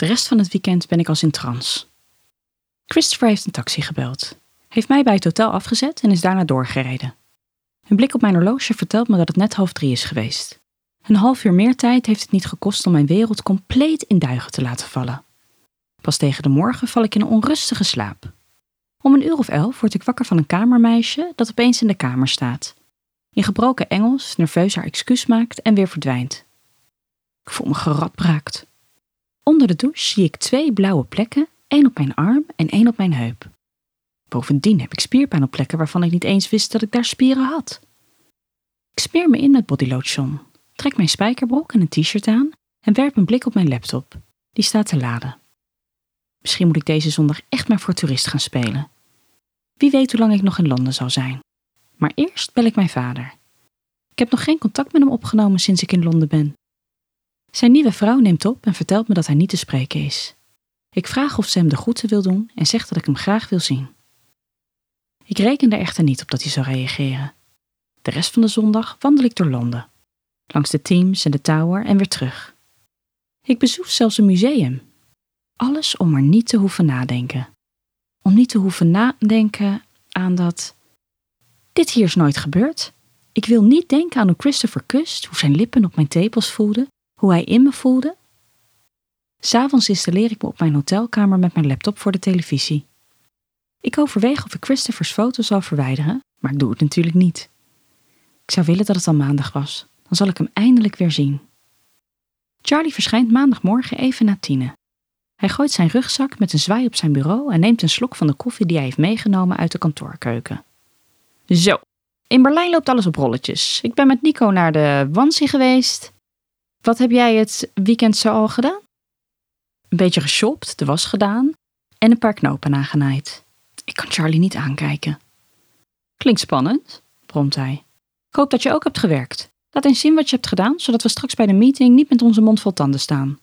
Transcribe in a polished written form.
De rest van het weekend ben ik als in trance. Christopher heeft een taxi gebeld. Heeft mij bij het hotel afgezet en is daarna doorgereden. Een blik op mijn horloge vertelt me dat het net 2:30 is geweest. Een half uur meer tijd heeft het niet gekost om mijn wereld compleet in duigen te laten vallen. Pas tegen de morgen val ik in een onrustige slaap. Om 11:00 word ik wakker van een kamermeisje dat opeens in de kamer staat. In gebroken Engels, nerveus haar excuus maakt en weer verdwijnt. Ik voel me geradbraakt. Onder de douche zie ik 2 blauwe plekken, 1 op mijn arm en 1 op mijn heup. Bovendien heb ik spierpijn op plekken waarvan ik niet eens wist dat ik daar spieren had. Ik smeer me in met bodylotion, trek mijn spijkerbroek en een t-shirt aan en werp een blik op mijn laptop. Die staat te laden. Misschien moet ik deze zondag echt maar voor toerist gaan spelen. Wie weet hoe lang ik nog in Londen zal zijn. Maar eerst bel ik mijn vader. Ik heb nog geen contact met hem opgenomen sinds ik in Londen ben. Zijn nieuwe vrouw neemt op en vertelt me dat hij niet te spreken is. Ik vraag of ze hem de groeten wil doen en zeg dat ik hem graag wil zien. Ik reken er echter niet op dat hij zou reageren. De rest van de zondag wandel ik door Londen. Langs de Thames en de Tower en weer terug. Ik bezoek zelfs een museum. Alles om maar niet te hoeven nadenken. Om niet te hoeven nadenken aan dat... Dit hier is nooit gebeurd. Ik wil niet denken aan hoe Christopher kust, hoe zijn lippen op mijn tepels voelden, hoe hij in me voelde. 'S Avonds installeer ik me op mijn hotelkamer met mijn laptop voor de televisie. Ik overweeg of ik Christopher's foto zal verwijderen, maar ik doe het natuurlijk niet. Ik zou willen dat het al maandag was. Dan zal ik hem eindelijk weer zien. Charlie verschijnt maandagmorgen even na 10:00. Hij gooit zijn rugzak met een zwaai op zijn bureau en neemt een slok van de koffie die hij heeft meegenomen uit de kantoorkeuken. Zo, in Berlijn loopt alles op rolletjes. Ik ben met Nico naar de Wannsee geweest. Wat heb jij het weekend zo al gedaan? Een beetje geshopt, de was gedaan en een paar knopen nagenaaid. Ik kan Charlie niet aankijken. Klinkt spannend, bromt hij. Ik hoop dat je ook hebt gewerkt. Laat eens zien wat je hebt gedaan, zodat we straks bij de meeting niet met onze mond vol tanden staan.